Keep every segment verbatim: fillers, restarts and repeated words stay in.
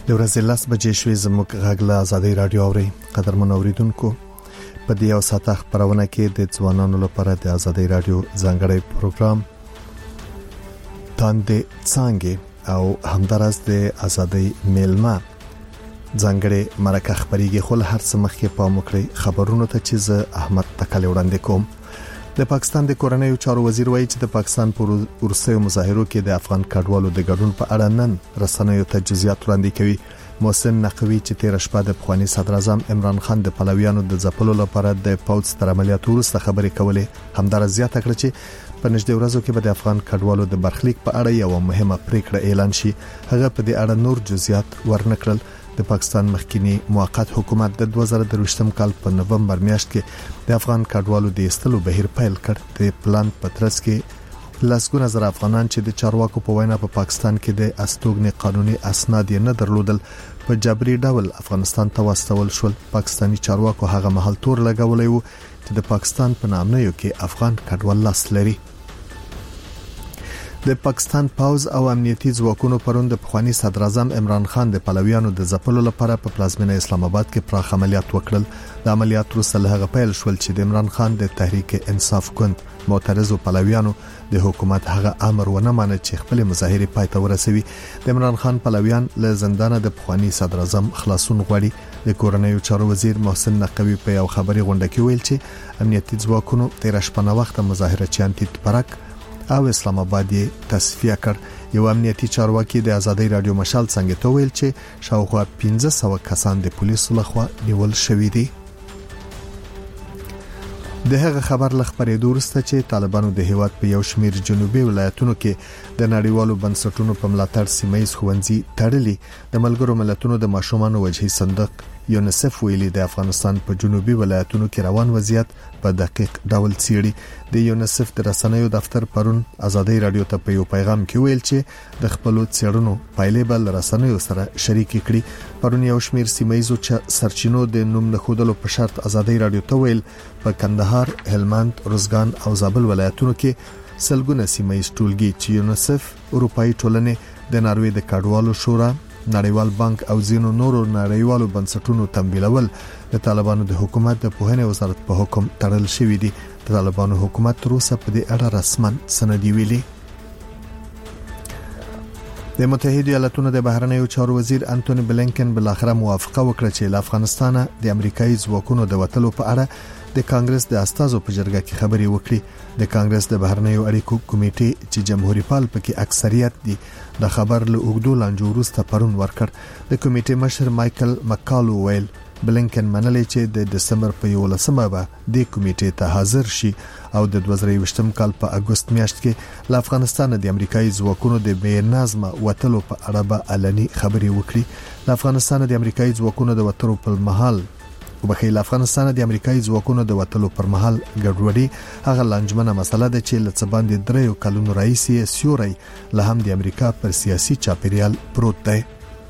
د ورځې لس بجې شوې زموږ غږ له آزادۍ رادیو اوري. قدرمن اوریدونکو، په دې یو ساعت خبرونه کې د ځوانانو لپاره د آزادۍ رادیو ځانګړی پروګرام تاندې څنګه او همدارس د آزادۍ میلمه ځانګړی مرکه خبريږي. خو هر څه مخکې په موکړی خبرونو ته چې زه احمد تکل وړاندې کوم. د پاکستان د کورنیو چارو وزیر وایي چې د پاکستان پر ورسېو مظاهرو کې د افغان کډوالو د ګډون په اړه نن رسنیو ته جزئیات وړاندې کوي. محسن نقوی چې تیر شپه د افغاني صدر اعظم عمران خان د پلویانو د ځپلو لپاره د پوځ تر عملیاتو وروسته خبرې کولې، همدارس زیاته کړه چې په نږدې ورځو کې به د افغان کډوالو د برخلیک په اړه یو مهمه پریکړه اعلان شي. هغه په دې اړه نور جزئیات ورنکړل. د پاکستان مخکینی موقت حکومت د دوه زره درویشتم کال په نوومبر میاشت کې د افغان کډوالو د ایستلو بهیر پیل کړ. د پلان پترس کې لسګونه زره افغانان چې د چارواکو په وینا په پاکستان کې د استوګنې قانوني اسناد نه درلودل په جبري ډول افغانستان ته واستول شول. پاکستاني چارواکو هغه مهال تور لګولې وو چې د پاکستان په نامنیو کې افغان کډوال لاس لري. د پاکستان پوز او امنیتي ځواکونو پرون د پخوانی صدر اعظم عمران خان د پلویانو د ځپلو لپاره په پلازمینه اسلام آباد کې پراخ عملیات وکړل. د عملیات وروسته له هغه پیل شول چې د عمران خان د تحریک انصاف ګوند معترضو پلویانو د حکومت هغه امر ونه مانه چې خپل مظاهره پای ته ورسوي. د عمران خان پلویان له زندان د پخوانی صدر اعظم خلاصون غواړي. د کورنیو چارو وزیر محسن نقوی په یو خبري غونډه کې ویل چې امنیتي ځواکونو تیر شپه نه وخت مظاهره چانټ تپرک او اسلام آباد یې تصفیه کړ. یو امنیتي چارواکي د آزادۍ رادیو مشال څنګه ته ویل چې شاوخوا پنځه سوه کسان د پولیسو لخوا نیول شوي دي. د هغه خبر لخبرې دورسته چې طالبانو د هیواد په یو شمیر جنوبي ولایتونو کې د نړیوالو بنسټونو په ملاتړ سیمایي ښوونځي تړلي. د ملګرو ملتونو د ماشومانو وجهي صندوق یونیسف ویلي د افغانستان په جنوبي ولایتونو کې روان وضعیت په دقیق ډول څیړي. د یونیسف د رسنیو دفتر پرون آزادۍ رادیو ته په یو پیغام کې ویل چې د خپل څېړنو پایلې بل رسنیو سره شریک کړي. پرون یو شمیر سیمایي سرچینو د نوم نخودلو په شرط آزادۍ رادیو ته ویل په کندهار، هلمند، روزګان او زابل ولایتونو کې سلګونه سیمایي ټولګي چې یونیسف، اروپאי ټولنې، د ناروې د کډوالو شورا، نړیوال بانک او ځینو نورو نړیوالو بنسټونو تمویلول د طالبانو د حکومت د پوهنې وزارت په حکم تړل شوې دي. د طالبانو حکومت تر اوسه په دې اړه رسماً سندي ویلي. د متحده ایالاتونو د بهرنیو چارو وزیر انټونی بلینکن بل اخر موافقه وکړه چې له افغانستان د امریکایي ځواکونو د وټلو په اړه د کانګرس د استازو په جرګه کې خبري وکړي. د کانګرس د بهرنیو اړیکو کمیټې چې جمهوریت پال پکې اکثریت دي د خبر له اوګدو لانجو وروسته پرون ورکړ. د کمیټې مشر مایکل مکالو ویل بلینکن منلې چې د دسمبر په یولسمه به د کمیټې ته حاضر شي او د دوه زره یوویشتم کال په اگست میاشت کې له افغانستان د امریکایي ځواکونو د بې نظمه وټلو په اړه به علني خبري وکړي. د افغانستان د امریکایي ځواکونو د وټلو په محل وبخیل افغانستان د امریکایي ځواکونو د وټلو پر مهال ګډوډي هغه لنجمنه مسله ده چې لڅ باندې دریو کلونو رئیس سیوري له هم د امریکا پر سیاسي چاپیریال پروت دی.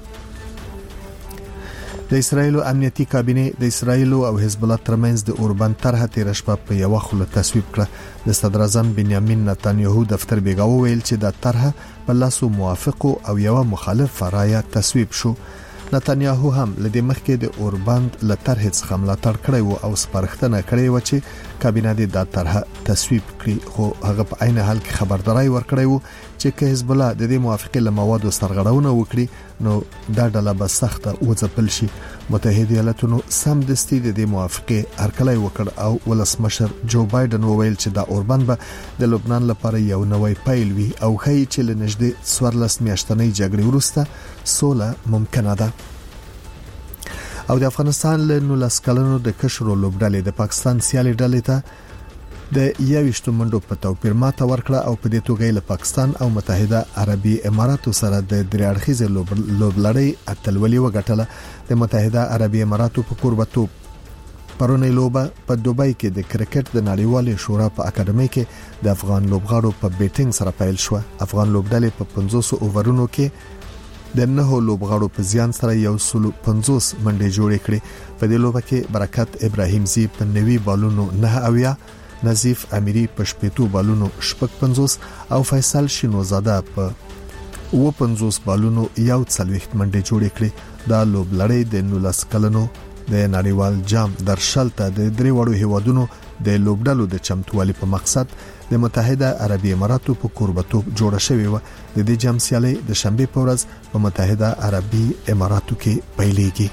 د اسرایل امنیتي کابینه د اسرایل او حزب الله ترمنځ د اوربند طرح تیر شپه په یو خله تصویب کړه. د صدر اعظم بنیامین نتانیاهو دفتر بیګاو ویل چې د طرح په لاسو موافق او یو مخالف رایه تصویب شو. نتانیاهو هم لدې مخکې د اوربند له طرح څخه ملاتړ کړی و او سپارښتنه کړې و چې کابینه د طرح تصویب کړي، خو هغه په عین حال کې خبرداري ورکړی و چې که حزب الله د دې موافقه له موادو سرغړونه وکړي نو دا ډله به سخته وځپل شي. متحده ایالاتونو سم دستي د دې موافقه هرکلی وکړ او ولسمشر جو بایدن وویل چې دا اوربند به د لبنان لپاره یو نوې پیل وي او ښایي چې له نږدې څوارلس میاشتنۍ جګړې وروسته سوله ممکنه ده. او د افغانستان له نولس کلونو د کشرو لوبډلې د پاکستان سیالي ډلې ته د یوشتو منډو په توپیر ماته ورکړه او په دې توګه له پاکستان او متحده عربي اماراتو سره د دریاړخیزه لوبلړۍ اتلولي وګټله. د متحده عربي اماراتو په قربتوب پرونی لوبه په دوبۍ کې د کرکټ د نړیوالې شورا په اکاډمي کې د افغان لوبغاړو په بیټینګ سره پیل شو. افغان لوبډلې په پنځوس اوورونو کې د نهو لوبغاړو په زیان سره یو سل پنځوس منډې جوړې کړې. په دې لوبه کې برکت ابراهیم زی په نوي بالونو نه اویا، نظیف امیری په شپږو بالونو شپږ پنځوس او فیصل شینوزاده په و پنځوس بالونو یو څلويخت منډه جوړ کړې. دا لوبلړۍ د نولس کلنو د نړیوال جام درشل ته د درې وړو هیوادونو د لوبډلو د چمتووالي په مقصد د متحده عربی اماراتو په قربتوب جوړه شوې و. د دې جام سیالي د شنبه په ورځ په متحده عربی اماراتو کې پیلېږي.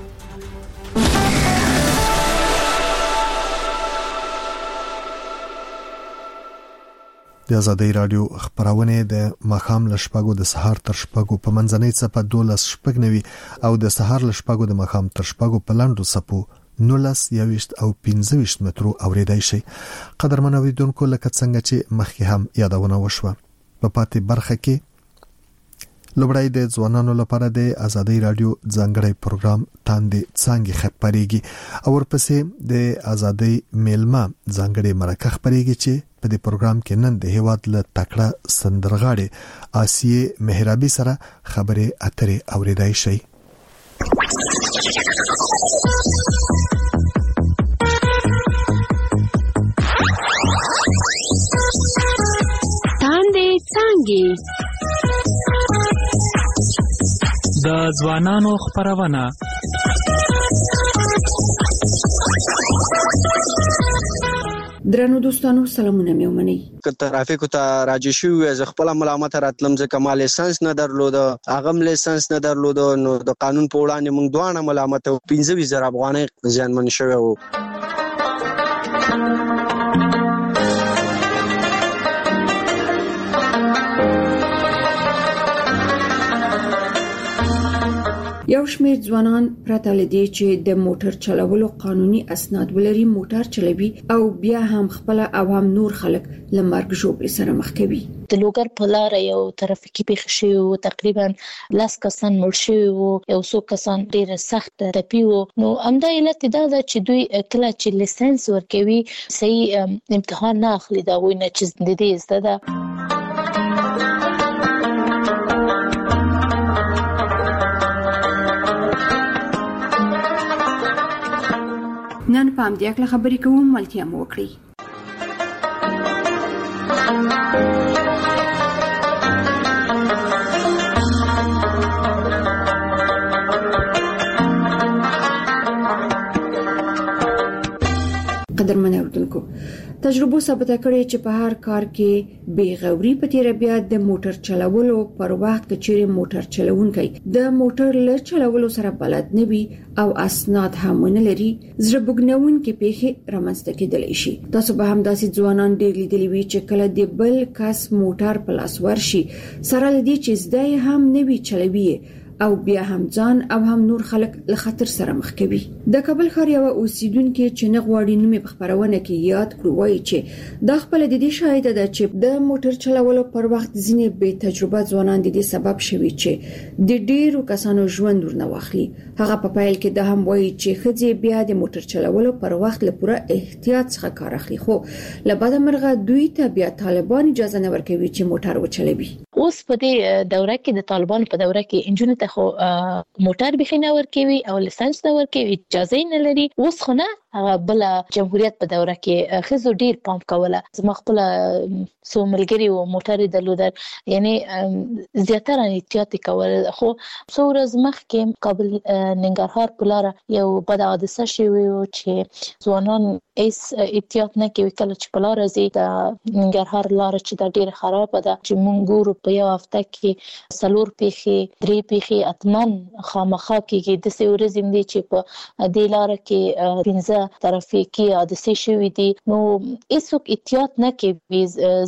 د آزادۍ رادیو خبرونه د مخام لشپاګو د سهار تر شپاګو په منځنۍ صفه دولس شپګنوي او د سهار لشپاګو د مخام تر شپاګو په لاندو صفو نولس یويشت او پنځه ویشت مترو اوریدای شي. قدرمن اوریدونکو لکه څنګه چې مخکې هم یادونه وشوه په پاتې برخه کې لوبړای د ځوانانو لپاره د آزادۍ رادیو ځانګړی پروګرام تاندې څنګه خبريږي او ورپسې د آزادۍ میلمه ځانګړی مرکه خبريږي چې په دې پروګرام کې نن د هیواد له تکړه سندرغاړي آسیه مهرابي سره خبرې اترې اوریدای شي. تاندې څنګه د ځوانانو خبرونه. درنو دوستانو سلامونه مې ومنئ. که ترافیکو ته راځي شو از خپل ملامت راتلم ځکه ما لیسنس نه درلود، اغم لیسنس نه درلود، نو د قانون په وړاندې موږ دوه ملامت او پنځه ویزه افغانۍ ځانمن شوی وو. یو شمېر ځوانان پرته لدی چې د موټر چلولو قانوني اسناد ولري موټر چلوي او بیا هم خپل عوام نور خلک لمرګ جوړ سره مخ کوي. د لوګر په لار یو ترافیکي پیښه شوه، تقریبا لاس کسان مړ شوي وو، یو څو کسان ډیر سخت ټپي وو. نو همدا علت دا ده چې دوی کله چې لیسنس ورکوي صحیح امتحان نه اخلي دا وینه چې د دې زده ده. نن په همدې اړه خبرې کوم، ملتیا مو وکړئ. قدرمن اوریدونکو، تجربه ثابت کړي چې په هر کار کې بیغوري په تیر بیا د موټر چلولو پر وخت کې چیرې موټر چلوونکی د موټر له چلولو سره بلد نه وي او اسناد هم نه لري، زړه بوګنونکې پیښې رامنځته کېدلی شي. تاسو به هم داسې ځوانان ډېر لیدلي وي چې کله د بل کس موټر په لاس ورشي سره لدی چې زده هم نه وي چلوي او بیا هم ځان او هم نور خلک له خطر سره مخ کوي. د کابل ښار یو اوسیدونکو چې نه غواړي نومي په خبرونه کې یاد کړو وایي چې د خپل د دې شاهد ده چې د موټر چلولو پر وخت ځینې بې تجربه ځوانان د دې سبب شوي چې د ډیرو کسانو ژوند ورنه واخلي. هغه په پایل کې د هم وایي چې خځې بیا د موټر چلولو پر وخت له پوره احتیاط څخه کار اخلي، خو لبعد مرغه دوی ته بیا طالبان اجازه نه ورکوي چې موټر وچلوي. اوس په دې دوره کې د طالبان په دوره کې انجونو ته خو موټر بخینه ورکوي او لیسنس نه ورکوي، اجازه نه لري. اوس خو نه هغه بل جمهوریت په دوره کې خزو ډیر پام کوله. زما خپل سو ملګری او موټر درلودل، یعنی زیاتره احتیاط کول. خو څو ورځې مخکې کابل ننګرهار په لار یو بد حادثه شوه چې ځوانان ایس احتیاط نه کوي. کله چې په لار زی د ننګرهار لار چې د ډیر خراب ده چې مونږ ګورو په یو هفته کې سلور پیخي درې پیخي اتمن خامخا کېږي. د څو ورځې مې چې په دې لار کې پنځه ترافیکي حادثې شوې دي. نو هیڅوک احتیاط نه کوي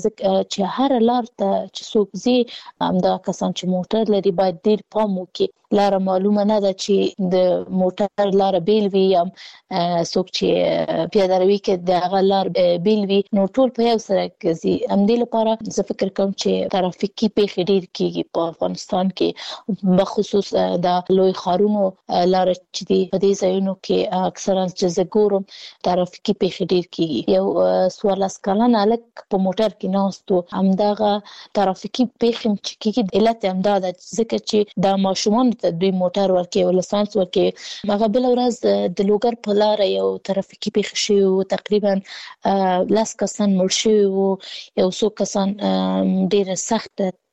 چې هر لار ته چې څوک زی همدا کسان چې موټر لري باید ډیر پام وکړي. لار معلومه نه ده چې د موټر لار بیل وي یا څوک چې پیاده روي کې د هغه لار بیل وي، نو ټول په یو سره کوي. همدې لپاره زه فکر کوم چې ترافیکي پیښې ډیر کیږي په افغانستان کې، بخصوص د لوی ښارونو لار چې دی په دې ځایونو کې اکثرا چې زه ګورم ترافیکي پیښې ډیر کیږي. یو څوارلس کلن هلک په موټر کې ناست و، همدغه ترافیکي پیښې چې کیږي علت همدا ده ځکه چې د ماشومان ته دوی موټر ورکوي او لیسانس ورکوي. هغه بل ورځ د لوګر په لار یو ترافیکي پیښه شوه، تقریبا لاس کسان مړ شوي وو، یو څو کسان ډیر سخت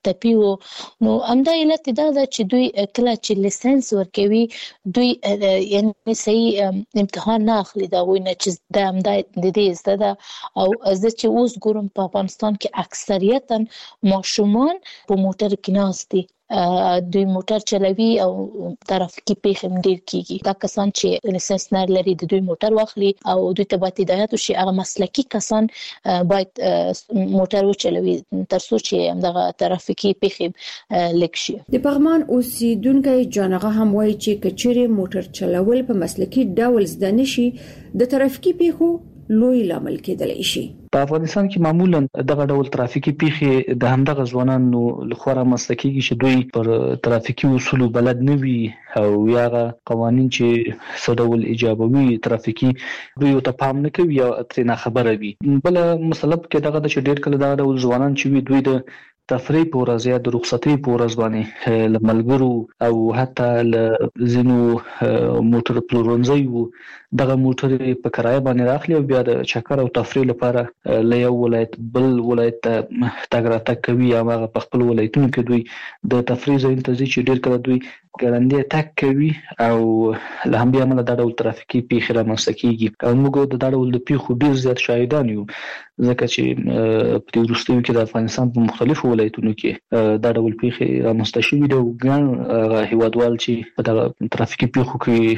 تپی وو. نو همدا علت دا ده چې دوی کله چې لیسنس ورکوي دوی یعنی صحیح امتحان نه اخلي دا وای نه چې د همدا د دې زده ده. او زه چې اوس ګورم په افغانستان کې اکثریتا ماشومان په موټر کې ناست دي، دوی موټر چلوي او ترافیکي پیښې ډېر کیږي. دا کسان چې لیسنس نه لري د دوی موټر واخلي او دوی ته باید هدایت وشي هغه مسلکي کسان باید موټر وچلوي ترڅو چې همدغه ترافیکي پیښې لږ شي. د پغمان اوسیدونکو جانغه هم وایي چې کچېره موټر چلول په مسلکي ډول زده نشي د ترافیکي پیښو لوی لامل کېدلی شي. په افغانستان کې معمولا دغه ډول ترافیکي پیښې د همدغه ځوانانو لخوا رامنځته کیږي چې دوی پر ترافیکي اصولو بلد نه وي او یا قوانین چې څه ډول ایجابوي ترافیکي دوی ته پام نه کوي یا ترې نه خبره وي. بل مسله کې دغه د چې ډېر کله دغه ډول ځوانان چې وي دوی د تفریح په ورځ یا د رخصتۍ په ورځ باندې له ملګرو او حتی له ځینو موټر پلورنځیو دغه موټر په کرایه باندې راخلي او بیا د چکر او تفریح لپاره له یو ولایت بل ولایت ته تګ راتګ کوي. یا هغه په خپل ولایتونو کې دوی د تفریح ځایونو ته ځي چې ډېر کله دوی ګړندی تګ کوي او له همدې امله دا ډول ترافیکي پیښې رامنځته کیږي. او موږ د دا ډول د پیښو ډېر زیات شاهدان یو ځکه چې په دې وروستیو کې د افغانستان په مختلفو ولایتونو کې دا ډول پیښې رامنځته شوي دي. ګڼ هیوادوال چې په دغه ترافیکي پیښو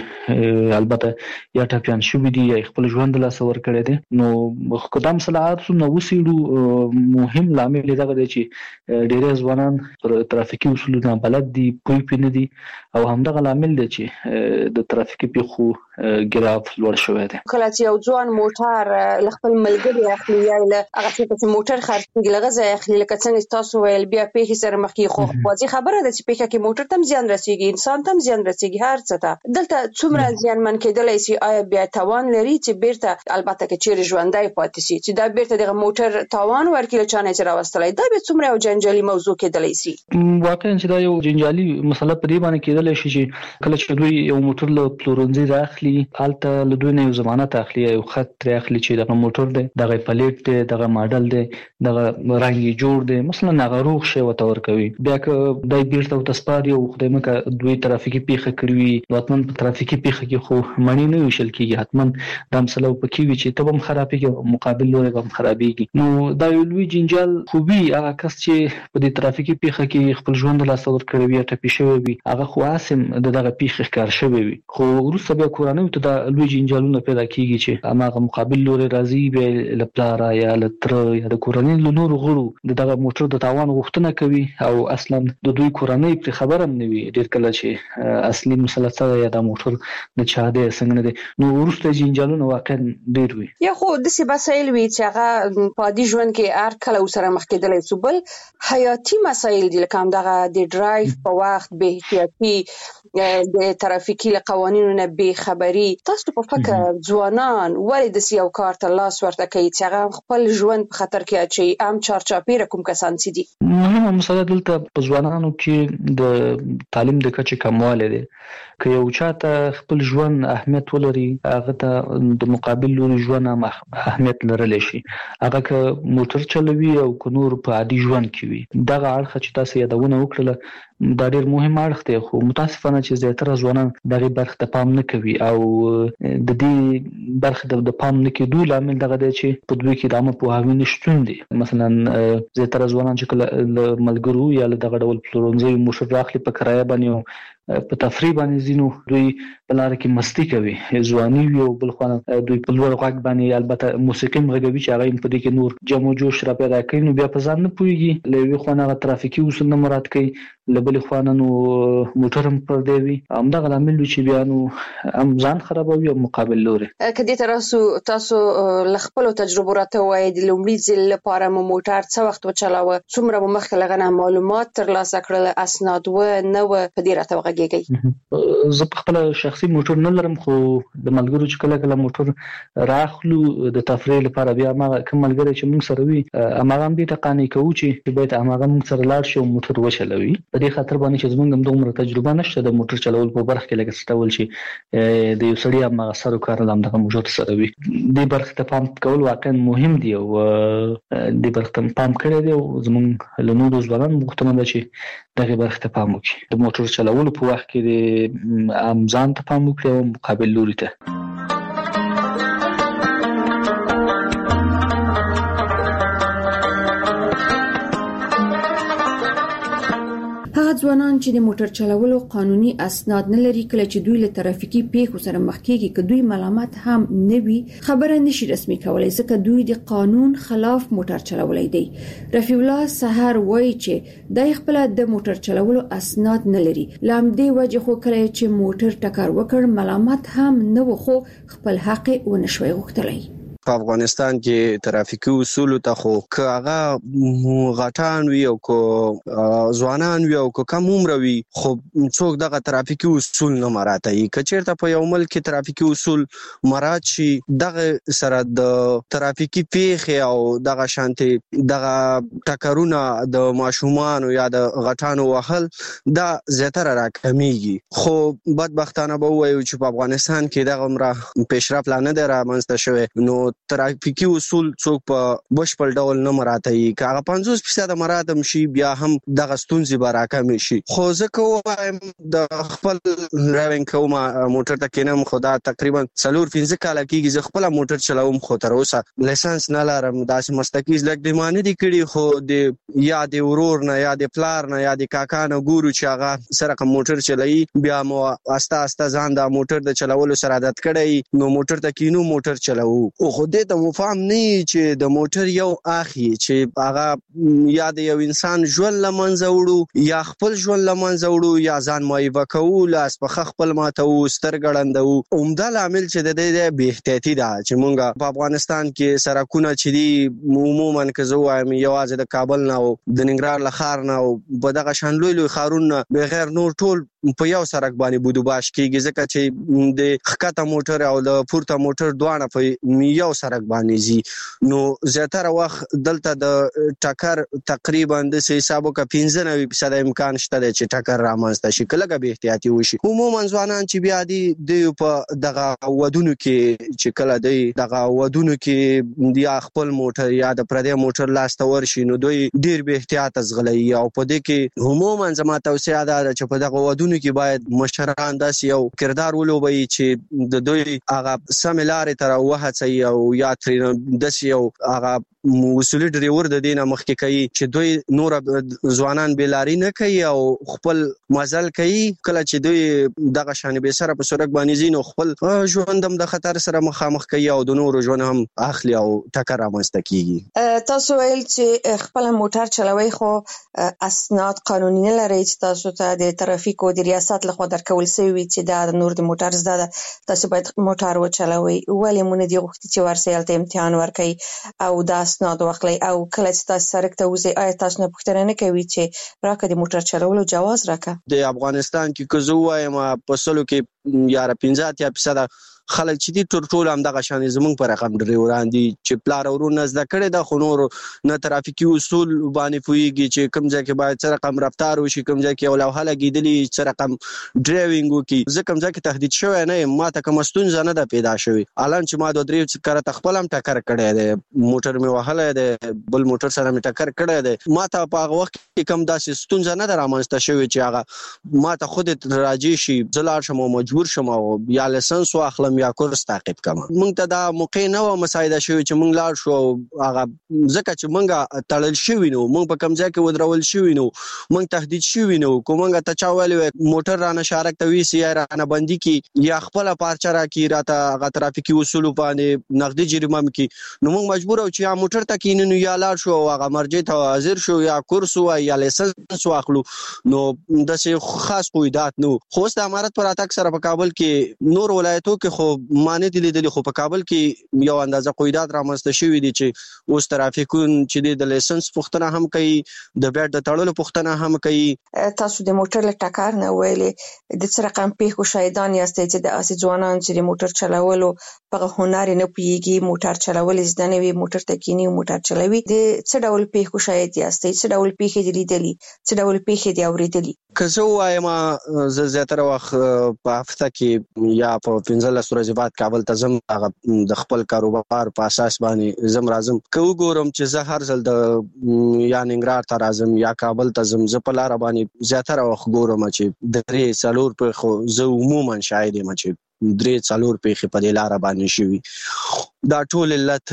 کې البته یا ټپیان شوي دي یا خپل ژوند له لاسه ورکړی دی. نو قدم صلاحات نو وسیړو مهم لامل دغه دی چې ډېر ځوانان پر ترافیکي اصولو نه بلد دي، پوه پې نه دي او همدغه لامل دی چې د ترافیکي پیښو ګراف لوړ شوی دی. کله چې یو ځوان موټر له خپل ملګري اخلي یا له هغه چې موټر خرڅېږي له غزه اخلي لکه څنګه تاسو ویل بیا پیښې سره مخ کې خو واضح خبره ده چې پیښه کې موټر تم زیان رسیږي، انسان تم زیان رسیږي، هر څه ته دلته څومره زیانمن کېدلی شي. آیا بیا توان لري چې بیرته البته کې چیرې ژوندۍ پاتې شي چې دا بیرته دغه موټر توان ورکړي له چا نه چې راوستلی دا به څومره یو جنجالي موضوع کېدلی شي؟ واقعا چې دا یو جنجالي مسله په دې باندې کېدلی شي چې کله چې دوی یو موټر له پلورنځي راخلي هلته له دوی نه یو ضمانت اخلي، یو خط ترې اخلي چې دغه موټر دی، دغه پلیټ دی، دغه ماډل دی، دغه رنګ یې جوړ دی، مثلا هغه روغ شی ورته ورکوي. بیا که دای بیرته ورته سپاري او خدای مکه دوی ترافیکي پیښه کړې وي نو حتما په ترافیکي پیښه کې خو مڼې نه ویشل کېږي، حتما دا مسله پکې وي چې ته به هم خرابېږي مقابل لوری به هم خرابېږي. نو دا یو لوی جنجال خو وي. هغه کس چې په دې ترافیکي پیښه کې خپل ژوند له لاسه ورکړی وي یا ټپي شوی وي هغه خو اسم د دغه پیښې ښکار شوی وي، خو وروسته بیا کورنیو ته دا لوی جنجالونه پیدا کېږي چې هماغه مقابل لوری راځي بیا له پلاره یا له تره یا د کورنۍ له نورو غړو د دغه موټر د تاوان غوښتنه کوي او اصلا د دوی کورنۍ پرې خبره هم نه وي ډېر کله چې اصلي مسله څه ده یا د موټر د چا دی څنګه نه دی. نو وروسته جنجالونه واقعا ډېر وي. یا خو داسې مسایل وي چې هغه په عادي ژوند کې هر کله ورسره مخ کېدلی شو. بل حیاتي مسایل دي لکه همدغه د ډرایو په وخت بې احتیاطي، د ترافیکي له قوانینو نه بې خبري. تاسو په فکر ځوانان ولې داسې یو کار ته لاس ورته کوي چې هغه خپل ژوند په خطر کې اچوي؟ عام چارچاپېره کوم کسان چې دي؟ مهمه مسله دلته په ځوانانو کې د تعلیم د کچې کموالی دی. که یو چاته خپل ژوند اهمیت ولري هغه ته د مقابل لوري ژوند هم اهمیت لرلی شي، هغه که موټر چلوي او که نور په عادي ژوند کې وي. دغه اړخه چې تاسو یادونه وکړله دا ډېر مهم اړخ دی، خو متاسفانه چې زیاتره ځوانان دغه برخه ته پام نه کوي او د دې برخه د پام نه کېدو لامل دغه دی چې په دوی کې د عامه پوهاوي نشتون دی. مثلا زیاتره ځوانان چې کله له ملګرو یا له دغه ډول پلورنځیو موټر راخلي په کرایه باندې په تفریح باندې ځینو دوی په لاره کې مستی کوي، ځواني وي او بل خوا دوی په لوړ غږ باندې البته موسیقي هم غږوي چې هغه په دې کې نور جم او جوش را پیدا کوي. نو بیا په ځان نه پوهېږي، له یوې خوا هغه ترافیکي اصول نه مراعات کوي، له بلې خوا نه نو موټر هم پردی وي. همدغه لامل وي چې بیا نو هم ځان خرابوي او مقابل لوري. که دې ته تاسو له خپلو تجربو راته ووایئ د لومړي ځل لپاره مو موټر څه وخت وچلاوه، څومره مو مخکې له هغه نه معلومات ترلاسه کړل، اسناد و نه و، په دې راته وغږېږئ. لګيږي. زه په خپل شخصي موټر نه لرم، خو د ملګرو چې کله کله موټر راخلو د تفریح لپاره بیا ما کوم ملګری چې موږ سره وي اماغه هم دې تقانی کوي چې باید اماغه موږ سره لاړ شو موټر وچلوي. په دې خاطر باندې چې زمونږ هم دومره تجربه نشته د موټر چلول په برخه کې، لکه ستول شي د یو سړي اماغه سره کار نه دغه موټر سره وي. دې برخه ته پام کول واقعا مهم دی او دې برخه ته پام کړی دی او زمونږ له نورو ځوانانو مختمن ده چې دغه برخه ته پام وکړي. د موټر چلول په وخت کې د امزان ته پام وکړي او مقابل لوري ته. ځوانان چې د موټر چلولو قانوني اسناد نه لري، کله چې دوی له ترافیکي پیښو سره مخ کیږي، که دوی ملامت هم نه وي، خبره نشي رسمي کولای ځکه دوی د قانون خلاف موټر چلولای دي. رفیع الله سحر وایي چې د خپل د موټر چلولو اسناد نه لري، لامدې وجه خو کله چې موټر ټکر وکړ ملامت هم نه و، خو خپل حق ونشوي غوښتلای. په افغانستان کې ترافیکي اصول ته خو کاغه غټان وی او کو ځوانان وی او کو کم عمر وی، خو څوک دغه ترافیکي اصول نه مراعاتي. کچېرته په یو ملک کې ترافیکي اصول مراعات شي، دغه سره د ترافیکي پیښې او دغه شانتي دغه ټکرونه د ماشومان یا د غټانو وهل دا زیاتره راکميږي. خو بدبختانه به وایو چې په افغانستان کې دغه عمره پیشرفت نه دی رامنځته شوی، نو ترافیکي اصول څوک په بشپړ ډول نه مراعاتي. کاغه پنځوس فیصد مراعاتم شي بیا هم دغه ستونزې به راکمې شي. خو ځکه وایم د خپل ډرایوینګ کوم موټر ته کینم، خدا تقریبا څلور پنځه کال کېږي زه خپل موټر چلاوم، خو تر اوسه لایسنس نه لرم. داسې مستقیز لګ د معنی دي کړي، خو د یا د ورور نه یا د پلار نه یا د کاکا نه ګورو چې هغه سره کوم موټر چلایي، بیا مو استا استا ځان د موټر د چلولو سره عادت کړی، نو موټر ته کینو موټر چلاو. خو دې ته مفهوم نه چې د موټر یو اخی چې هغه یا د یو انسان ژوند لمنځه وړو یا خپل ژوند لمنځه وړو یا ځان مایوه کول، اس په خپل ماته او سترګړندو. عمده عامل چې د دې به احتیاطي ده چې مونږ په افغانستان کې سرکونه چې دی عموما که زه وایم یوازې د کابل نه او د ننګرهار لخر نه او په دغه شان لوی لوی ښارونه بغیر نور ټول په یو سرک باندې بودوباش کیږي، ځکه چې د خکته موټر او د پورته موټر دواړه په یو سرک باندې زی. نو زیاتره وخت دلته د ټکر تقریبا د حسابو کا پنځه نوي فیصد امکان شته چې ټکر رامنځته شي، کله به احتیاطي وشي. عموما ځوانان چې بیا دي د په دغه ودونو کې چې کله دی دغه ودونو کې دی خپل موټر یا د پردې موټر لاسته ورشي، نو دوی ډیر به احتیاط ازغلي. او په دې کې عموما زما توصیه ده چې په دغه ودونو کې باید مشران داسې یو کردار ولوبي چې د دوی هغه سم لارې تر وهڅي او یا تر داسې یو هغه وسولي ډریور د دینه مخکې کوي چې دوی نور ځوانان بیلاری نه کوي او خپل مزل کوي. کله چې دوی دغه شان به سره په سرک باندې زینو خپل ژوندم د خطر سره مخامخ کوي او د نور ژوند هم اخلي او ټکر رامنځته کیږي. تاسو ویل چې خپل موټر چلوي خو اسناد قانوني نه لري چې تاسو ته د ترافیک او د ریاست لخوا درکول شوی چې دا نور د موټر زده تاسو باید موټر وچلوي، ولې مونږ دی غوښتي چې ورسېل ته امتحان ورکړي او دا اسناد واخلي، او کله چې تاسو سرک ته وځي آیا تاسو نه پوښتنه نه کوي چې راکړه د موټر چلولو جواز راکړه؟ د افغانستان کې که زه وایم په سلو کې یا پنځه اتیا فیصد خلک چې دي ټول ټول هم دغه شان زمونږ پر رقم ډریوران دي چې پلار ورونه زده کړي د خنور نه ترافیکي اصول باندې پويږي چې کوم ځای کې باید سره رقم رفتار وشي، کوم ځای کې ولو حاله کېدلی چې رقم ډرایوینګ وکي. زه کوم ځای کې تهدید شوی نه ما ته کوم ستونزه نه ده پیدا شوی. الان چې ما د درې کړه تخپل هم ټکر کړی دی، موټر می وهله دی، بل موټر سره می ټکر کړی دی. ما ته په هغه وخت کې کوم داسې ستونزه نه ده رامنځته شوی چې هغه ما ته خود راځي شي زلار شم او مجبور شم او یا لایسنس واخلم یا کورس تعقیب کما. مونږ ته دا موقع نه و مساعده شوی چې مونږ لاړ شو هغه ځکه چې مونږه تړل شوی نو، مونږ په کوم ځای کې ودرول شوی نو، مونږ تهدید شوی نو، کومه ته چا ویل موټر رانه شارک ته وی سی رانه بندي کی یا خپل پارچه را کی راته هغه ترافیکي اصول باندې نقدي جریمه مکی، نو مونږ مجبور او چې یا موټر ته کینې نو یا لاړ شو هغه مرجع ته حاضر شو یا کورس و یا لایسنس واخلو. نو د څه خاص قیدات نو خو د امارت پر اتاک سره په کابل کې نور ولایتو کې خو خو معنی دي لیدل خو په کابل کې یو اندازه قیودات رامنځته شوې دي چې اوس ترافیکون چې د لایسنس پوښتنه هم کوي د بیټ د تړلو پوښتنه هم کوي. تاسو د موټر له ټکر نه ویلې د څه رقم پیښو شاهدان یاستئ چې د اسې ځوانان چې د موټر چلولو په هنر نه پیږي موټر چلول زده نه وي موټر تکینی موټر چلوي د څه ډول پیښو شاهد یاستئ څه ډول پیښې دي لیدلې څه ډول پیښې دي اوریدلې؟ که زه وایم زه زیاتره وخت په هفته کې یا په پنځلس ورځې بعد کابل ته ځم هغه د خپل کاروبار په اساس باندې زم راځم که وګورم چې زه هر ځل د یا ننګرهار ته راځم یا کابل ته ځم زه په لاره باندې زیاتره وخت ګورم چې درې څلور په خو زه عموما شاهد یم چې درې څلور پیښې په دې لاره باندې شوي. دا ټول علت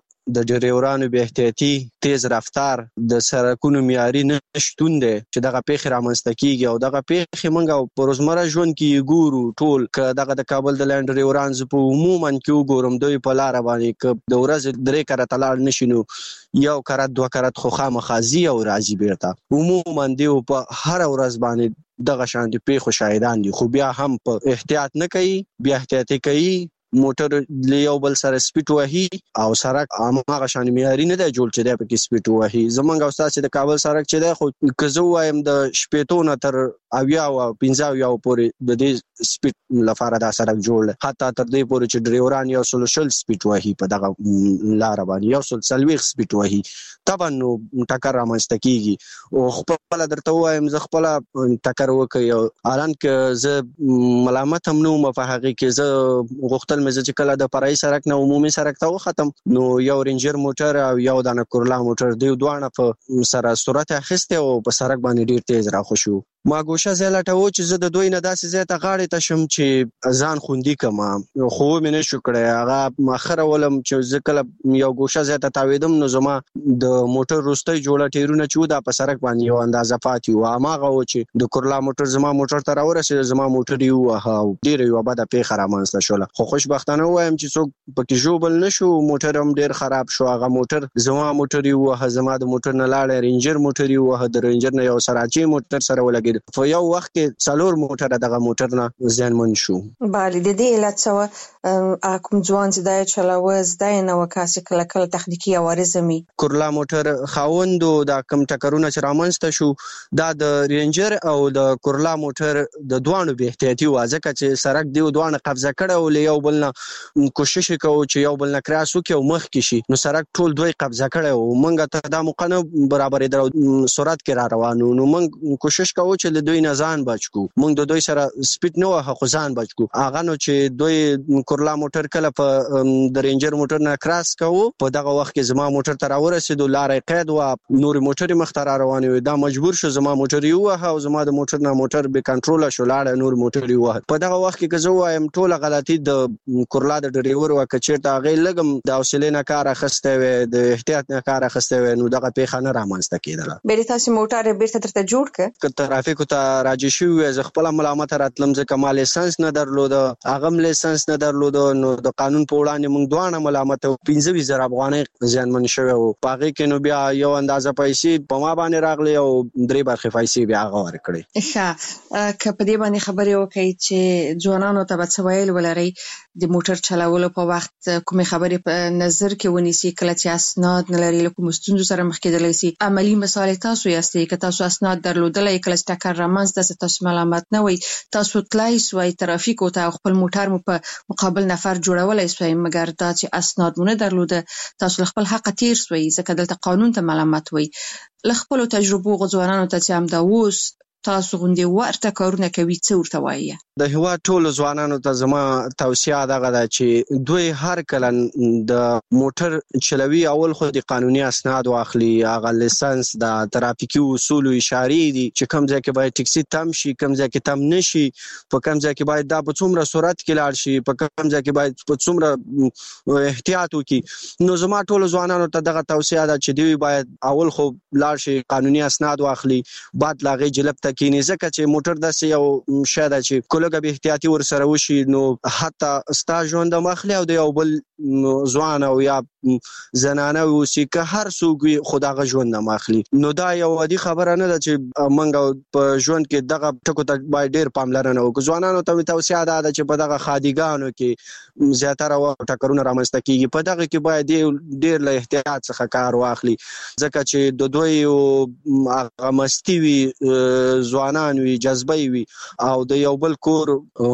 د ډرایورانو بې احتیاطي تیز رفتار د سړکونو معیاري نشتون دی چې دغه پیښې رامنځته کیږي او دغه پیښې موږ په روزمره ژوند کې ګورو ټول که دغه د کابل د لاند ډرایوران زه په عموما کې وګورم دوی په لاره باندې که د ورځې درې کرته لاړ نشي نو یو کرت دوه کرت خو خامخا ځي او راځي بیرته عموما دی په هر ورځ باندې دغه شان دي پیښو شاهدان دي خو بیا هم په احتیاط نه کوي بیا احتیاطي کوي موټر لیو بل سره سپیډ وهي او سړک هغه شان معیاري نه دی جوړ چې دی پکې سپیډ وهي. زمونږ استاد چې د کابل سړک چې دی خو که زه وایم د شپېتو نه تر اویا او پنځه اویا پورې د دې سپیډ لپاره دا سړک جوړ دی حتی تر دې پورې چې ډرایوران یو سل شل سپیډ وهي په دغه لاره باندې یو سل څلوېښت سپیډ وهي طبعا نو ټکر رامنځته کیږي او خپل درته وایم زه خپل ټکر وکړ الان که زه ملامت هم نه وم په هغه کې زه غوښتل مې چې کله د فرعي سړک نه عمومي سړک ته وختم نو یو رینجر موټر او یو د کورلا موټر دی دوه په سره سرعت اخیسته او په سړک باندې ډیر تیز راخوشو. ما ګوشه زلټه و چې زه د دوی نه داسې زیاته غاړې ته شم چې ځان خوندي کما خو مې نه شو کړی هغه مخره ولم چې زه کله یو ګوشه زیاته تاویدم نو زما د موټر روستۍ جوړه ټیرونه چې دا په سړک باندې یو اندازه پاتې و هغه و چې د کورلا موټر زما موټر ته راورسېد زما موټر یو وهاو ډیر یو بده پیښه رامنځته شوله خو خوشبختانه وایم چې څوک پکې ژوبل نشو موټر هم ډیر خراب شو هغه موټر زما موټر یو وه زما د موټر نه لاړ رینجر موټر یو وه د رینجر نه یو سراچی موټر سره ولګید په یو وخت کې څلور موټر دغه موټر نه زیانمن شو. بله د دې علت څه کوم ځوان چې دا چلاوه زده نه وکاسي کله کله تخنیکی عوارض می کورلا موټر خاوندو دا کم ټکرونه چې رامنځته شو دا د رینجر او د کورلا موټر د دوانو به احتیاطي وازکه چې سړک دی دوانه قبضه کړه او یو بل نه کوشش کوو چې یو بل نه کراس وکړو مخ کې شي نو سړک ټول دوی قبضه کړه او مونږ ته دا مقنه برابرې درو سرعت کې را روانو نو مونږ کوشش کوو چې له دوی نه ځان بچو مونږ د دوی سره سپیډ نه وه خو ځان بچو هغه نو چې دوی کورلا موټر کله په د رینجر موټر نه کراس کوو په دغه وخت کې زما موټر ته راورسېدو لارې قید و نور موټر مخ ته را روان وي دا مجبور شو زما موټر یو وه او زما د موټر نه موټر به کنټرول شو لاړ نور موټر یو وه په دغه وخت کې که زه وایم ټوله غلطي د کورلا د ډرایور وه که چېرته هغې لږ هم د حوصلې نه کار اخیستی وی د احتیاط نه کار اخیستی وی نو دغه پیښه نه رامنځته کېدله. بیا د تاسې موټر بیرته درته جوړ کړ که ترافیکو ته راجع شوي زه خپله ملامت راتلم ځکه ما لیسنس نه درلوده هغه هم لیسنس نه درلوده نو د قانون په وړاندې موږ دواړه ملامت وو پنځه ویشت زره افغانۍ زیانمن شوی وو په هغې کې نو بیا یو اندازه پیسې په ما باندې راغلې او درې برخې پیسې بیا هغه ورکړې. ښه که په دې باندې خبرې وکړئ چې ځوانانو ته به څه ویل ولرئ د موټر چلولو په وخت کومې خبرې په نظر کې ونیسي کله چې اسناد نه لري له کومو ستونزو سره مخ کېدلی سي عملي مثال تاسو یاستئ که تاسو اسناد درلودلی کله چې ټکر رامنځته سي تاسو ملامت نه وئ تاسو تلای سوئ ترافیکو ته خپل موټر مو په مقابل نفر جوړولی سوئ مګر دا چې اسناد مو نه درلوده تاسو له خپل حقه تیر سوئ ځکه دلته قانون ته ملامت وئ. له خپلو تجربو ځوانانو ته چې همدا اوس تاسو غوندې ورته کارونه کوي څه ورته وایي؟ د هیواد ټولو ځوانانو ته زما توصیه دغه ده چې دوی هر کله د موټر چلوي اول خو د قانوني اسناد واخلي هغه لیسنس د ترافیکي اصولو اشارې دي چې کوم ځای کې باید ټکسي تم شي کوم ځای کې تم نشي په کوم ځای کې باید دا په څومره سرعت کې لاړ شي په کوم ځای کې باید په څومره احتیاط وکړي نو زما ټولو ځوانانو ته دغه توصیه ده چې دوی باید اول خو لاړ شي قانوني اسناد واخلي بعد لاغې جلب ته کینی ځکه چې موټر داسې یو شی ده چې کولګه به احتیاطي ور سره وشي نو حتی ستا ژوند مخلي او د یو بل ځوان او یا زنانه وسی که هر څوک خدای ژوند مخلي نو دا یو عادي خبره نه ده چې منګه په ژوند کې دغه ټکو ته باید ډیر پاملرنه وکړو. ځوانانو ته توصیه ده چې په دغه خادیګانو کې زیاتره وخت ټکرونه رامنځته کیږي په دغه کې باید ډیر له احتیاط څخه کار واخلي ځکه چې د دوی هغه مستی وي ځوانان وي جذبه وي او د یو بل کور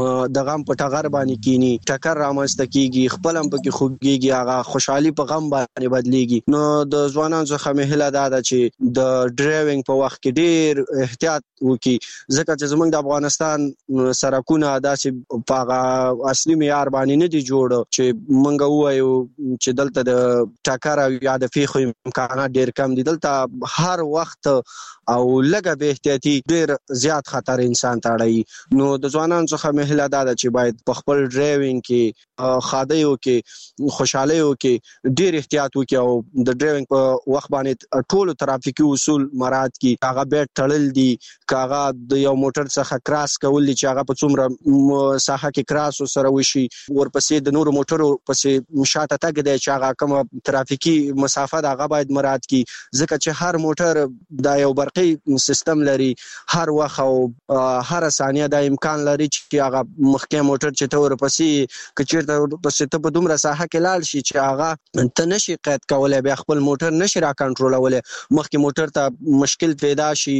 د غم په ټغر باندې کینی ټکر رامنځته کیږي خپل هم پکې خوږیږي هغه خوشحالي په غم باندې بدلیږي. نو د ځوانانو څخه مهله ده چې د ډرایوینګ په وخت کې ډیر احتیاط وکړي ځکه چې زمونږ د افغانستان سرکونه داسې په هغه اصلي معیار باندې نه دي جوړ چې مونږ وایو چې دلته د ټکر او یا د پیښو امکانات ډیر کم دي. دلته هر وخت او لګه به احتیاطي ډیر زیات خطر انسان ته اړي. نو د ځوانانو څخه مهله ده چې باید په خپل ډرایوینګ کې خادیو کې خوشحالي وکړي ډیر احتیاط وکړي او د ډرایوینګ په وخت باندې ټول ترافیکي اصول مراعات کړي. هغه بیت تړل دي کاغه د یو موټر څخه کراس کول دي چې هغه په څومره ساحه کې کراس سره وشي ورپسې د نورو موټرو پسې شاته تګ دی چې هغه کوم ترافیکي مسافه ده هغه باید مراعات کړي ځکه چې هر موټر دا یو برقي سیستم لري هر وخت او هر ثانیه دا امکان لري چې هغه مخکې موټر چې ته ورپسې کچیرته ورپسې ته په دومره ساحه کې لاړ شي چې هغه ته نشي قید کولای بیا خپل موټر نشي را کنټرولولای مخکې موټر ته مشکل پیدا شي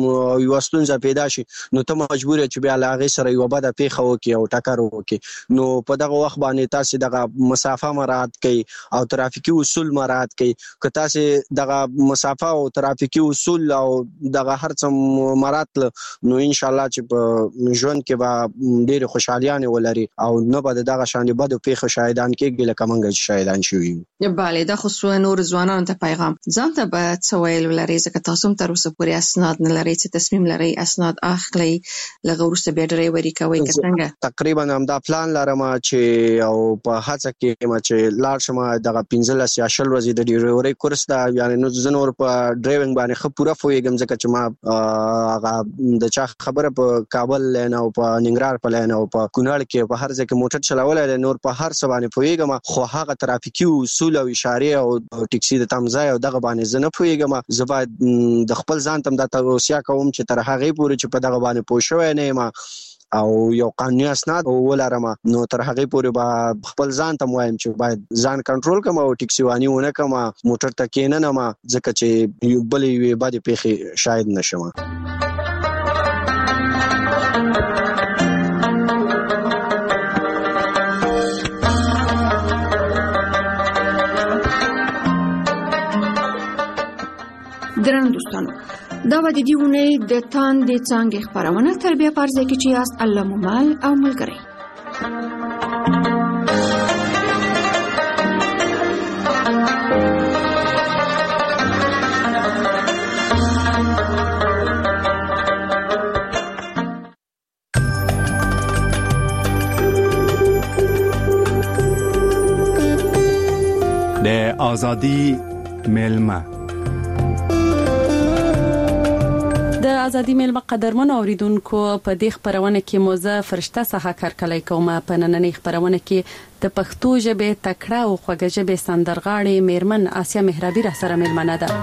یو ستونزه پیدا شي نو ته مجبور یې چې بیا لاغه سره یو بده پیښه وکړي او ټکر وکړي. نو په دغه وخت باندې تاسو دغه مسافه مراعات کړئ او ترافیکي اصول مراعات کړئ. که تاسو دغه مسافه او ترافیکي اصول او دغه هر څه مراعات نو ان شاء الله چې په ژوند کې به ډېر خوشحالیانه ولري او نه به دغه شان بده پیښه شاهدان کېږي لکه موږ شاهدان شوي. بله دا خو څو نور ځوانانو ته پیغام ځان ته به څه ویل ولري ځکه تاسو هم تر اوسه پورې اسناد نه لرئ چې تصمیم لرئ اسناد اخلي لږ وروسته بیا ډرایوري کوئ که څنګه؟ تقریبا همدا پلان لرم چې او په هڅه کې یم چې لاړ شم دغه پنځلس یا شل ورځې د ډرایوري کورس ته یعنې نو زه نور په ډرایوینګ باندې ښه پوره پوهېږم ځکه چې ما هغه د چا خبره په کابل لین او په ننګرهار په لین او په کونړ کې په هر ځای کې موټر چلولی دی نور په هر څه باندې پوهېږم خو هغه ترافیکي اصول او اشارې او ټکسي د تم ځای او دغه باندې زه نه پوهېږم. زه باید د خپل ځان ته هم دا توصیه کوم چې تر هغې پورې چې په دغه باندې پوه شوی نه یم او یو قانوني اسناد ولرم نو تر هغې پورې به خپل ځان ته وایم چې باید ځان کنټرول کړم او ټکسي واني ونه کړم موټر ته کېننم ځکه چې بلې یوې بدې پیښې شاید نشم. درنو دوستانو دا و د دې اونۍ د تاندې څانګې خپرونه تربیه پرځای کې چې یاست الله مومل او ملګری. د ازادي میلمه د ازادي میلمه قدرمن اوریدونکو په دې خبرونه کې موزه فرشته څخه کارکلای کوم په نننۍ خبرونه کې د پښتو ژبې تکړه او خوږه ژبې سندرغاړي میرمن آسیا مهرابي را سره میلمنه ده.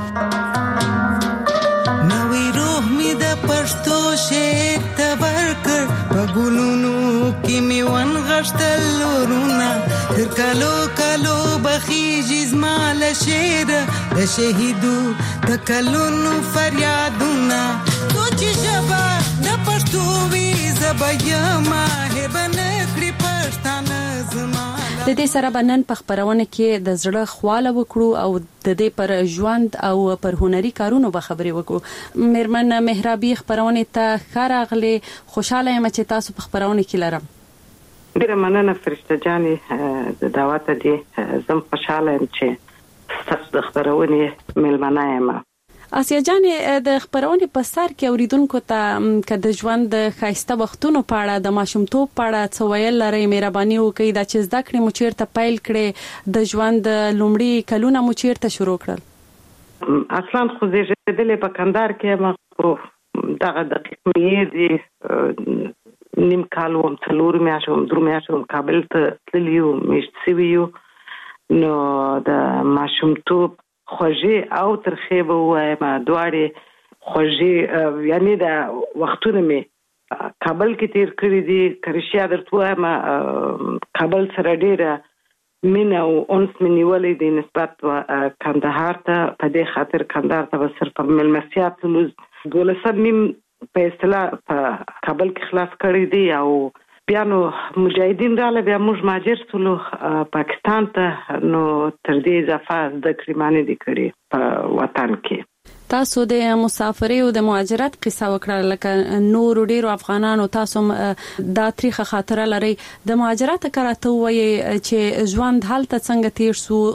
نوې روح می د پښتو شعر تبرکر په ګلونو کې می ون غشتل ورونه تر کالو کالو بخیږي زمال شعر د شهیدو د کلونو فریادونه کوچ ژبه د پښتو وی زبېما هبنه کړی پښتانه زما. د دې سره بنن په خبرونه کې د زړه خواله وکړو او د دې پر ژوند او پر هنري کارونو به خبرې وکړو. میرمن مهرابي خبرونه ته خراغله خوشاله یم چې تاسو په خبرونه کې لرم. ډیره مننه فرشته جانې د دعوت دې زم خوشاله یم چې تاسو د خبرونه میلمنه یم. آسیا جانې د خبرونه په سر کې اوریدونکو ته که د ژوند د خاصه وختونو په اړه د ماشومتوب په اړه څه ویل لري مهرباني وکړئ دا چې زده کړې مو چیرته پیل کړې د ژوند لومړی کلونه مو چیرته شروع کړل؟ اصلا خو زه ژوندلې په کندهار کې ما دغه دقیق مې دي نیم کال وم څلور میاشتې وم درې میاشتې وم کابل ته تللی یو میشت سوي یو نو د ماشومتوب خوږې او ترخې به ووایم دواړې خوږې یعنی د وختونه مې کابل کې تیر کړي دي که رښتیا درته ووایم کابل سره ډېره مینه او انس مې نیولی دی نسبت کندهار ته په دې خاطر کندهار ته به صرف په مېلمستیا تللو دولسم میم په اصطلاح په کابل کې خلاص کړی دی او بیا نو مجاهدین رااله بیا موږ مهاجر شولو پاکستان ته نو تر دې اضافه زده کړې ما نه دي کړې په وطن کې. تاسو د مسافرۍ او د مهاجرت قصه وکړه لکه نور ډیرو افغانانو تاسو دا تاریخ خاطره لري د مهاجرت کراته وایي چې ژوند حالت څنګه تیر سو